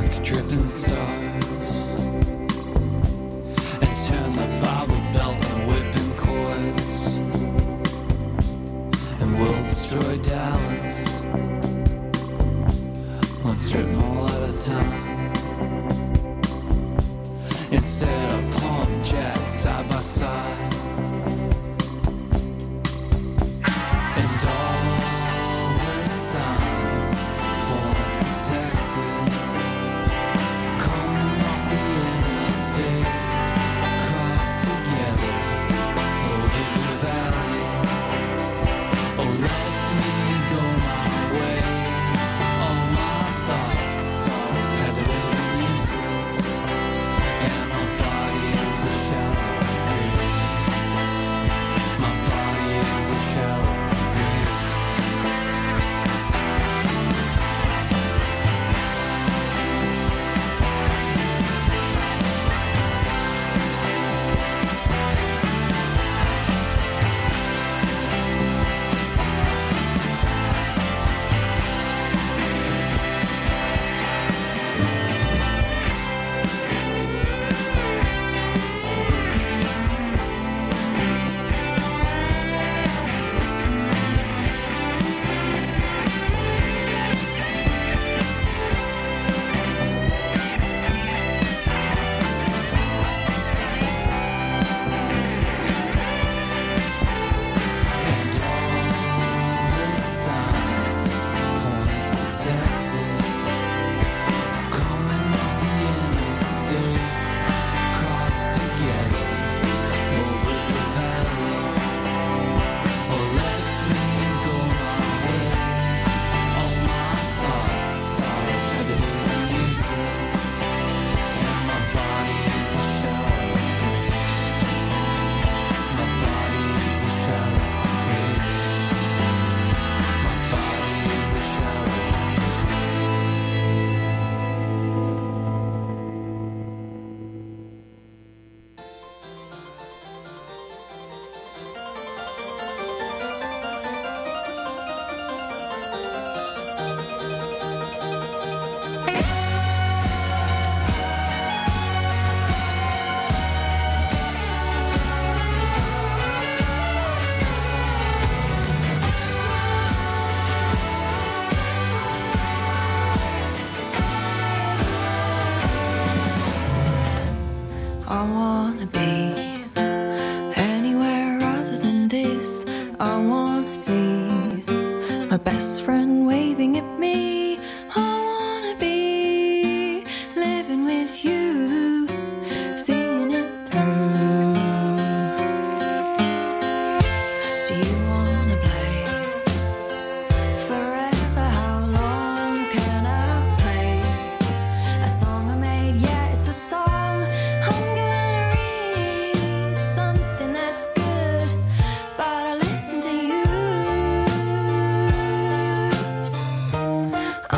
like dripping stars, and turn the Bible belt and whipping cords, and we'll destroy Dallas one strip mall at a time. Instead of palm jacks side by side, and all the signs point to Texas, coming off the interstate, cross together over the valley. Oh, let me go my way. All my thoughts are repetitive and useless, and my body is a shallow grave. My body is a shallow grave. And all the signs point to Texas, coming off the interstate, cross together over the valley. Oh, let me go my way. All my thoughts are repetitive and useless, and my body is a shallow grave. My body is a shallow grave. My body is a shallow I wanna be anywhere other than this. I wanna see my best friend waving at me. I wanna be living with you, seeing it through. Do you wanna play forever? How long can I play a song I made? Yeah, it's a song. I'm gonna read something that's good, but I listen to you.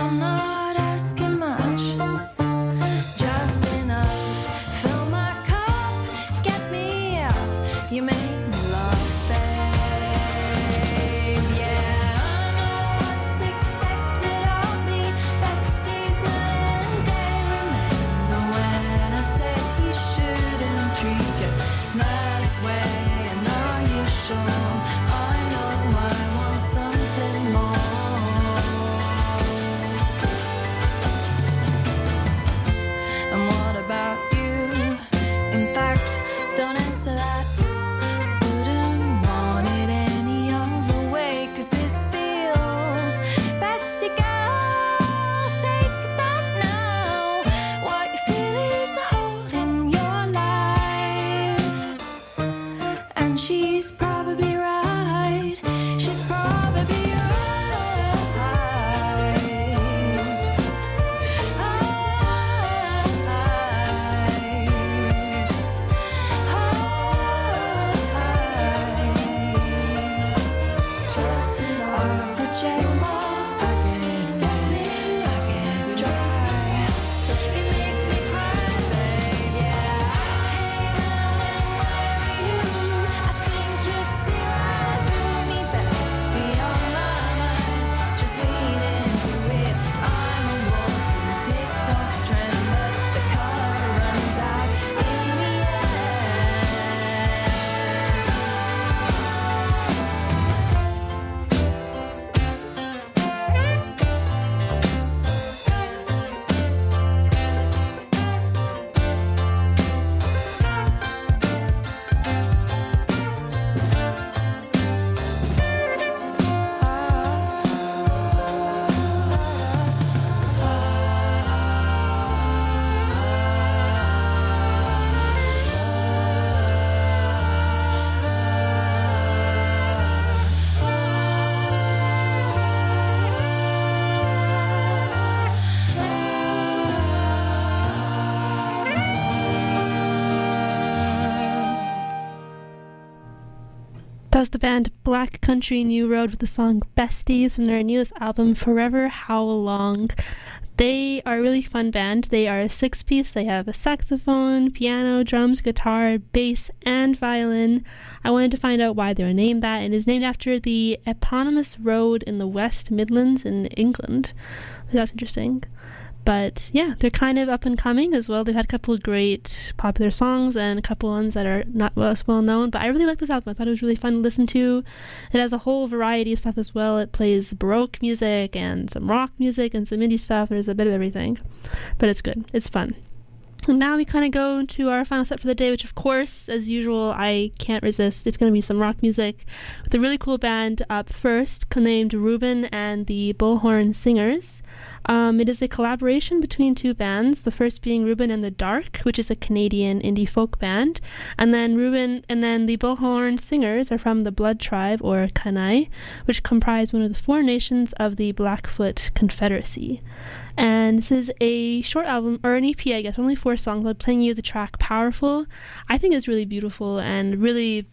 was the band Black Country New Road with the song Besties from their newest album, Forever How Long. They are a really fun band. They are a 6-piece. They have a saxophone, piano, drums, guitar, bass, and violin. I wanted to find out why they were named that, and it is named after the eponymous road in the West Midlands in England. So that's interesting. But yeah, they're kind of up and coming as well. They've had a couple of great popular songs and a couple ones that are not as well known. But I really like this album. I thought it was really fun to listen to. It has a whole variety of stuff as well. It plays Baroque music and some rock music and some indie stuff. There's a bit of everything. But it's good. It's fun. And now we kind of go into our final set for the day, which of course, as usual, I can't resist. It's going to be some rock music with a really cool band up first named Ruben and the Bullhorn Singers. It is a collaboration between two bands, the first being Ruben and the Dark, which is a Canadian indie folk band, and then the Bullhorn Singers are from the Blood Tribe, or Kainai, which comprise one of the 4 nations of the Blackfoot Confederacy. And this is a short album, or an EP, I guess, only 4 songs. I'm playing you the track Powerful. I think it's really beautiful and really,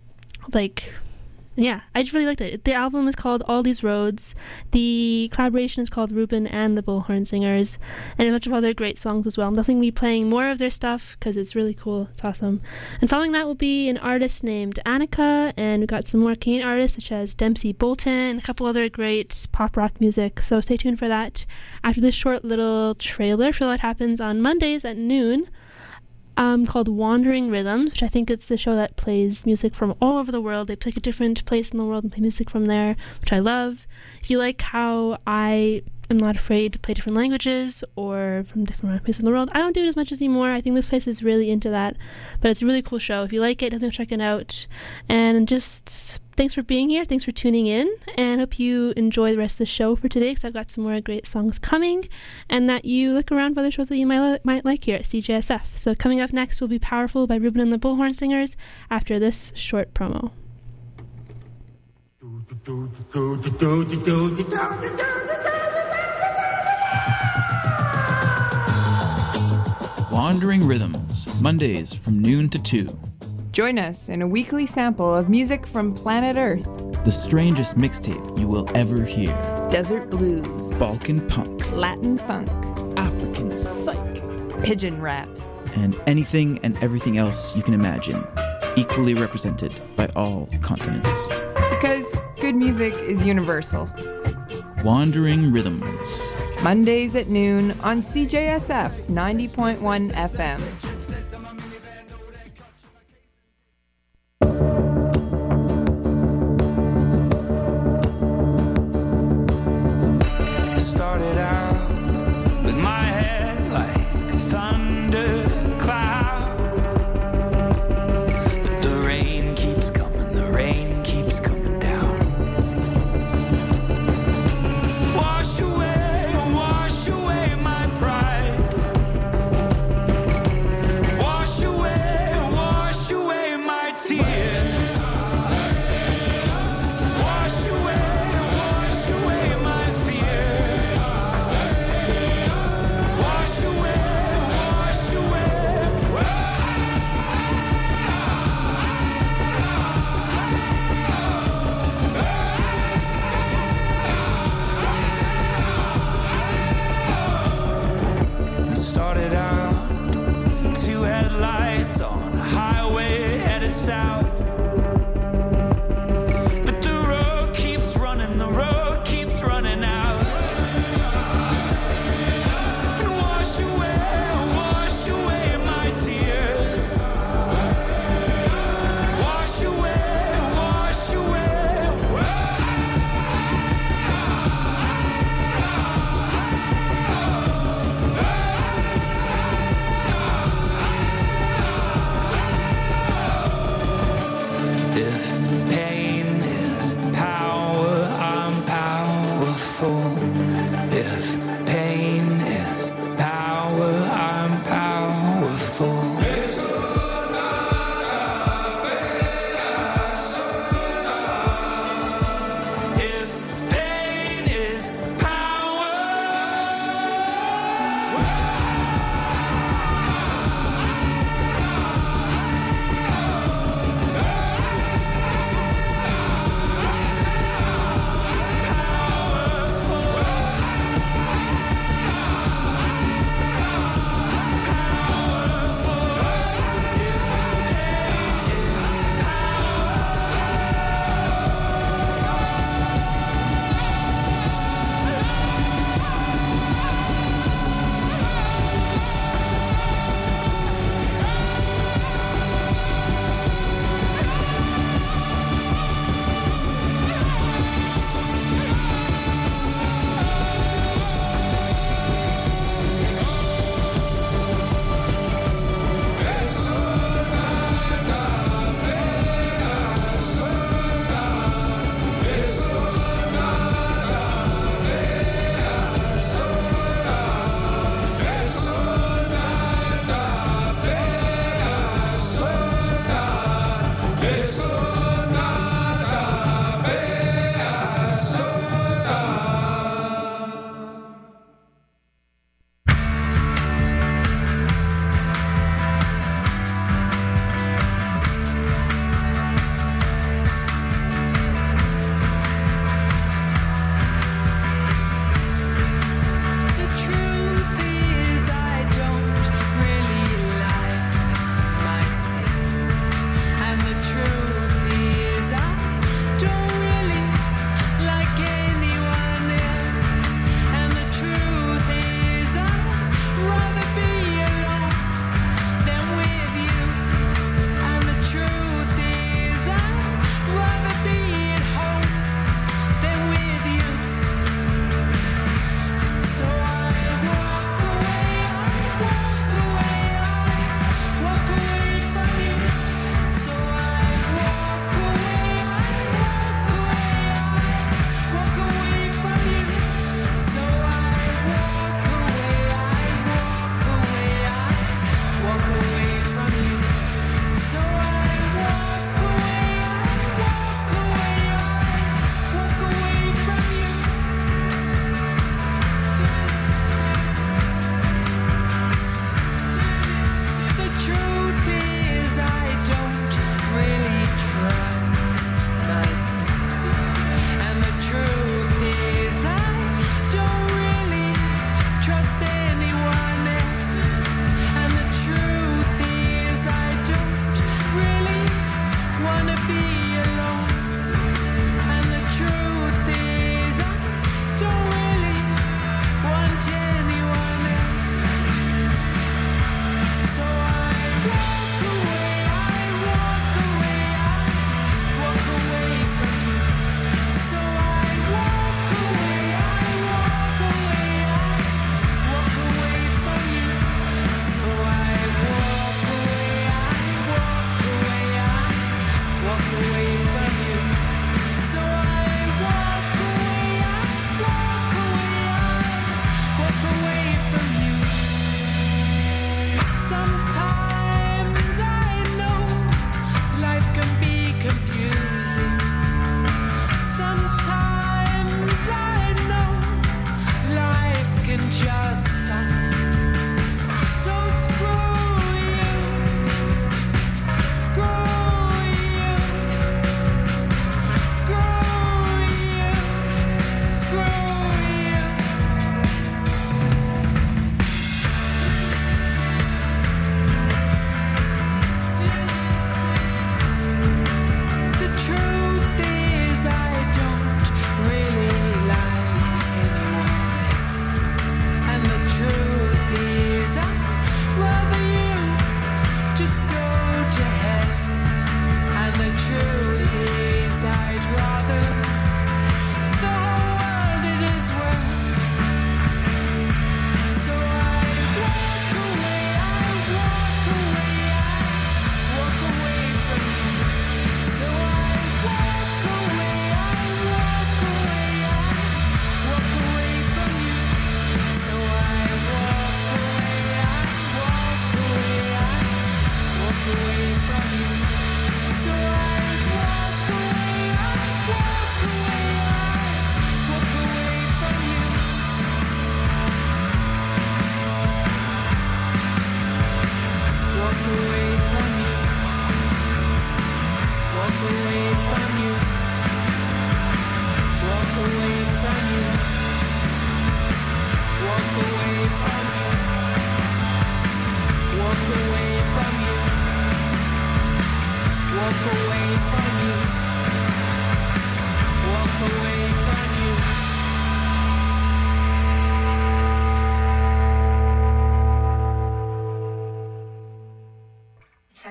I just really liked it. The album is called All These Roads. The collaboration is called Ruben and the Bullhorn Singers, and a bunch of other great songs as well. I'm definitely be playing more of their stuff because it's really cool. It's awesome. And following that will be an artist named Annika, and we've got some more Canadian artists such as Dempsey Bolton, a couple other great pop rock music. So stay tuned for that after this short little trailer for what happens on Mondays at noon. Called Wandering Rhythms, which I think it's a show that plays music from all over the world. They pick a different place in the world and play music from there, which I love. If you like how I am not afraid to play different languages or from different places in the world, I don't do it as much anymore. I think this place is really into that, but it's a really cool show. If you like it, definitely check it out. And just thanks for being here. Thanks for tuning in, and hope you enjoy the rest of the show for today, because I've got some more great songs coming, and that you look around for other shows that you might like here at CJSF. So coming up next will be Powerful by Ruben and the Bullhorn Singers after this short promo. Wandering Rhythms, Mondays from noon to 2. Join us in a weekly sample of music from planet Earth. The strangest mixtape you will ever hear. Desert blues, Balkan punk, Latin funk, African psych, pigeon rap, and anything and everything else you can imagine, equally represented by all continents. Because good music is universal. Wandering Rhythms. Mondays at noon on CJSF 90.1 FM. Started out with my head like a thundercloud, but the rain keeps coming, the rain keeps coming down. Wash away my pride.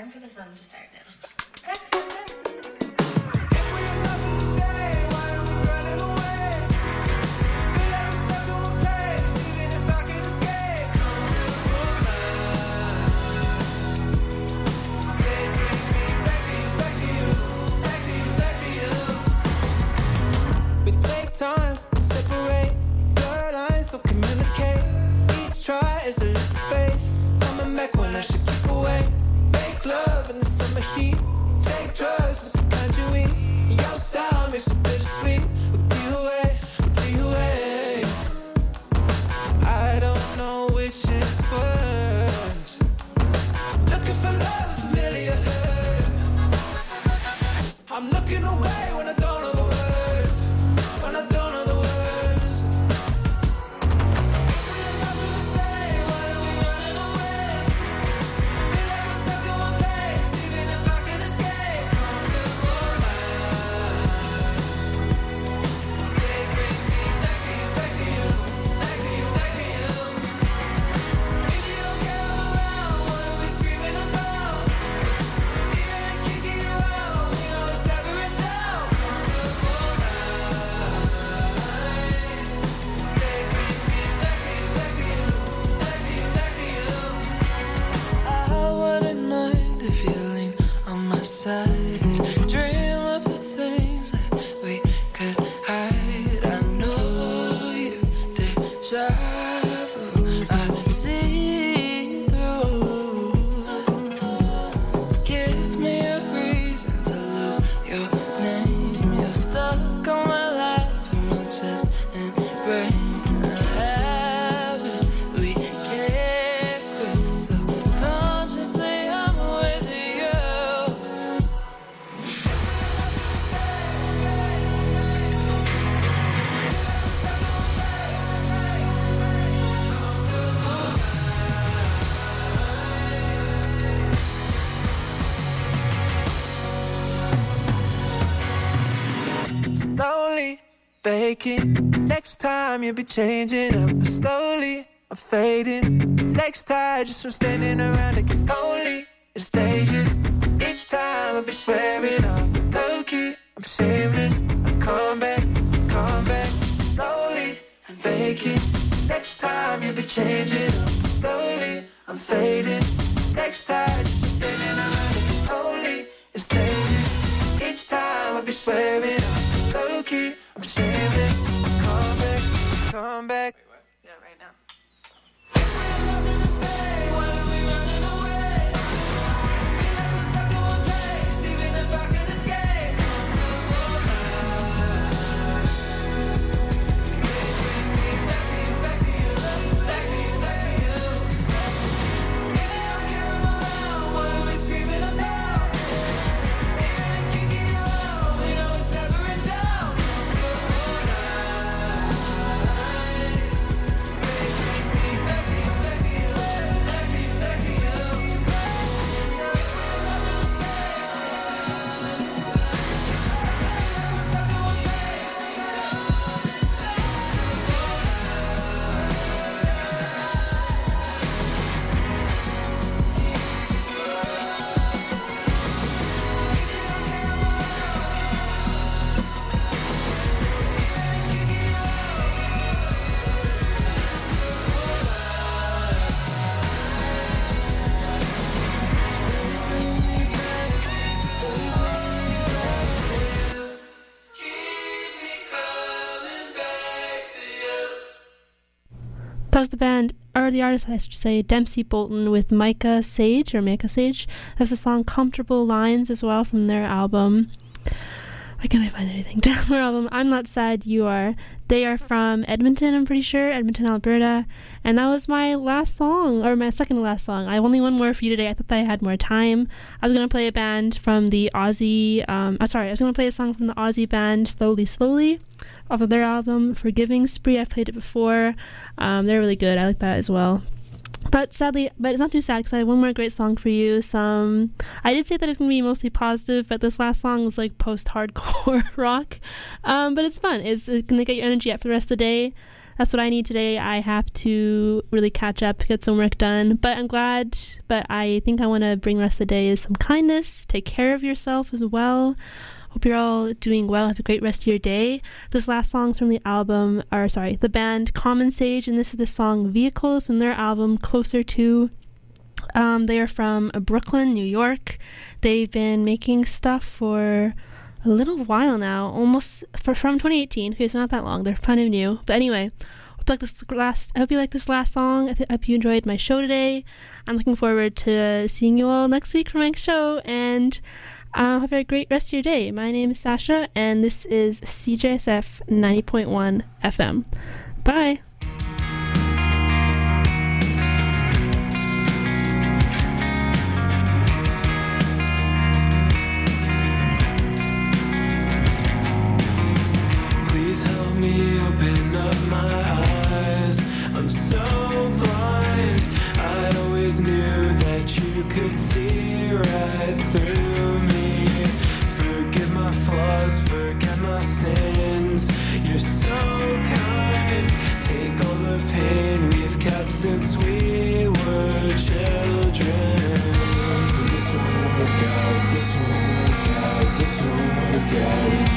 time for the song to start now. Time, separate, blur lines, don't communicate. Each try is a leap of faith. Coming back when I should keep away. Make love in the summer heat. Take drugs with the kind you eat. Your sound makes it bittersweet. With you away. I don't know which is worse. Looking for love, familiar hurt. I'm looking away when I don't know the words. When I don't know the words. If we have nothing to say, why are we running away? Feel like we're stuck in one place, even if I can escape. Comfortable minds. They bring me back to you, back to you, back to you, back to you. If you don't care I'm around, what are we screaming about? Even kicking you out, we know it's never in doubt. Comfortable feeling on my side. Dream of the things that we could hide. I know you deja vu. I see through. Give me a reason to lose your name. You're stuck on my life in my chest and brain. I have it. We can't quit. Subconsciously I'm with you. Slowly faking. Next time you'll be changing up. Slowly I'm fading. Next time just from standing around it can only it's stages. Each time I'll be swearing off the low key. I'm shameless. I come back slowly and faking. Next time you'll be changing up. Slowly I'm fading. Next time just from standing around it can only it's stages. Each time I'll be swearing off the low key. I'm shameless. I come back. Yeah, right now. If we have nothing to say, why are we running away? Feel like we're stuck in one place, even if I could escape. Comfortable minds. They bring me back to you, back to you, back to you, back to you. If you don't care I'm around, what are we screaming about? Even kicking you out, we know it's never in doubt. Comfortable minds. They bring me back to you, back to you, back to you, back to you. If we have nothing to say, stuck in one place. That was the band, or the artist I should say, Dempsey Bolton with Micah Sage. That's the song Comfortable Lines as well from their album. Why can't I find anything? Their album, I'm Not Sad, You Are. They are from Edmonton, I'm pretty sure, Edmonton, Alberta. And that was my last song, or my second to last song. I have only one more for you today. I thought that I had more time. I was going to play a band from the Aussie, I was going to play a song from the Aussie band Slowly Slowly off of their album Forgiving Spree. I've played it before. They're really good. I like that as well. But sadly, but it's not too sad because I have one more great song for you. I did say that it's going to be mostly positive, but this last song is like post-hardcore rock. But it's fun. It's going to get your energy up for the rest of the day. That's what I need today. I have to really catch up, get some work done. But I'm glad. But I think I want to bring the rest of the day is some kindness. Take care of yourself as well. Hope you're all doing well. Have a great rest of your day. This last song's from the band Common Sage, and this is the song Vehicles from their album Closer To. They are from Brooklyn, New York. They've been making stuff for a little while now, almost from 2018. It's not that long. They're kind of new. But anyway, I hope you like this last song. I hope you enjoyed my show today. I'm looking forward to seeing you all next week for my show, and have a great rest of your day. My name is Sasha, and this is CJSF 90.1 FM. Bye. Please help me open up my eyes. I'm so blind. I always knew that you could see right through me. Forgive my flaws, forget my sins. You're so kind. Take all the pain we've kept since we were children. This won't work out, this won't work out, this won't work out.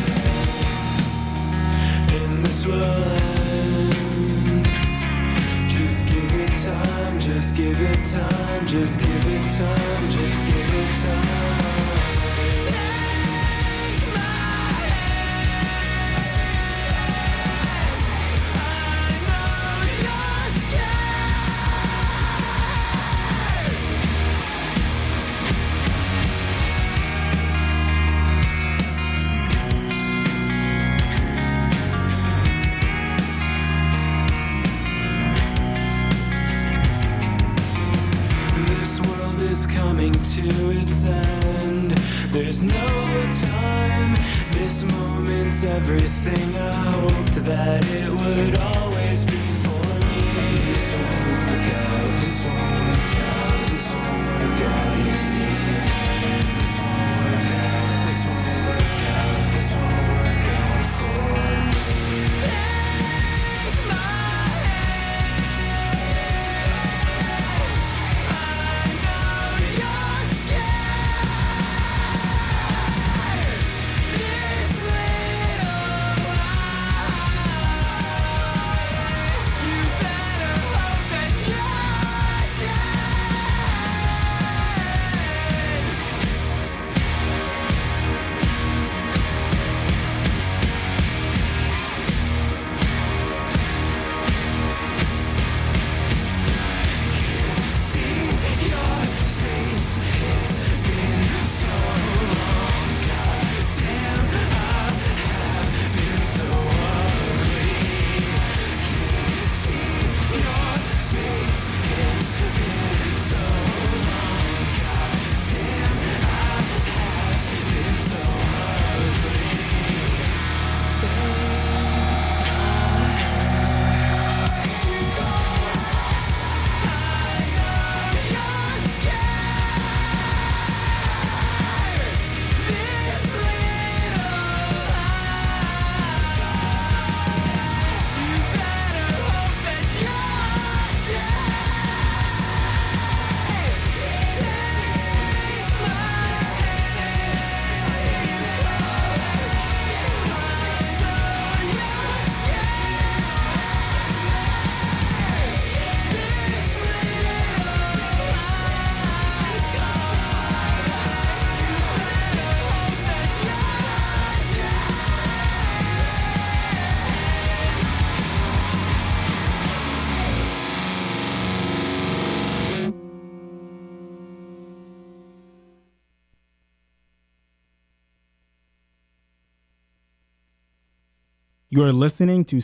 And this will end. Just give it time, just give it time, just give it time, just give it time. Coming to its end. There's no time. This moment's everything. I hoped that it would always be for me. This won't work out. This won't work out. This won't work out. This won't work out. This won't work out. This won't work out for me. Take my You are listening to